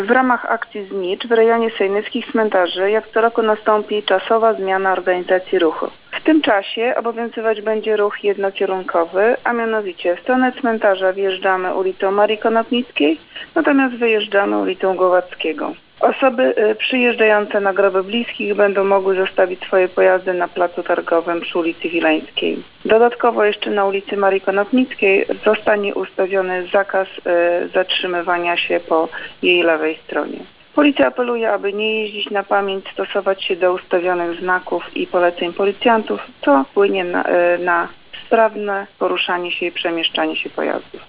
W ramach akcji Znicz w rejonie sejnyckich cmentarzy jak co roku nastąpi czasowa zmiana organizacji ruchu. W tym czasie obowiązywać będzie ruch jednokierunkowy, a mianowicie w stronę cmentarza wjeżdżamy ulicą Marii Konopnickiej, natomiast wyjeżdżamy ulicą Głowackiego. Osoby przyjeżdżające na groby bliskich będą mogły zostawić swoje pojazdy na placu targowym przy ulicy Wileńskiej. Dodatkowo jeszcze na ulicy Marii Konopnickiej zostanie ustawiony zakaz zatrzymywania się po jej lewej stronie. Policja apeluje, aby nie jeździć na pamięć, stosować się do ustawionych znaków i poleceń policjantów, co wpłynie na sprawne poruszanie się i przemieszczanie się pojazdów.